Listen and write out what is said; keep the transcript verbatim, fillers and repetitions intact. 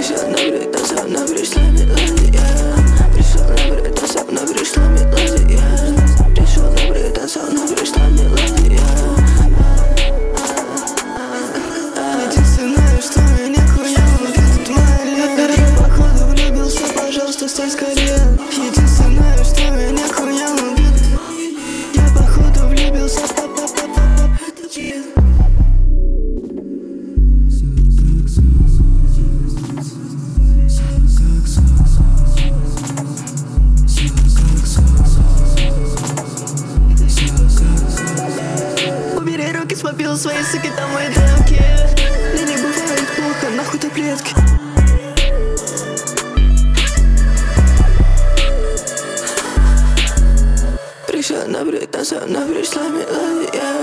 Пришел на британцев, но пришла мелодия. Пришел на британцев, но пришла мелодия. Пришел на британцев, но пришла мелодия. Единственное, что меня хуяло, это твоя лень. Я походу влюбился, пожалуйста, стань скорее. Единственное, что меня хуяло, я походу влюбился, па-па-па-па-па. Убери руки с мобил, свои суки, там мои демки. Мне не бывает плохо, нахуй таблетки. Пришел на британцев, но пришла мелодия.